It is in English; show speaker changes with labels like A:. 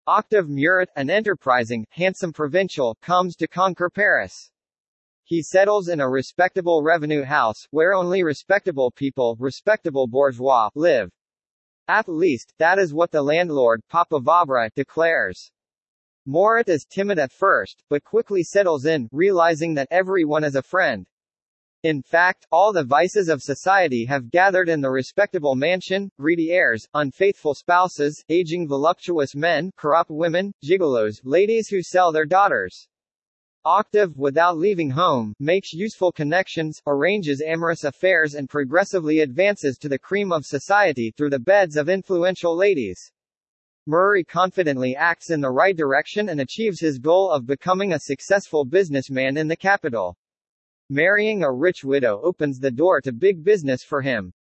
A: Octave Murat, an enterprising, handsome provincial, comes to conquer Paris. He settles in a respectable revenue house, where only respectable people, respectable bourgeois, live. At least, that is what the landlord, Papa Vabre, declares. Murat is timid at first, but quickly settles in, realizing that everyone is a friend. In fact, all the vices of society have gathered in the respectable mansion: greedy heirs, unfaithful spouses, aging voluptuous men, corrupt women, gigolos, ladies who sell their daughters. Octave, without leaving home, makes useful connections, arranges amorous affairs and progressively advances to the cream of society through the beds of influential ladies. Murray confidently acts in the right direction and achieves his goal of becoming a successful businessman in the capital. Marrying a rich widow opens the door to big business for him.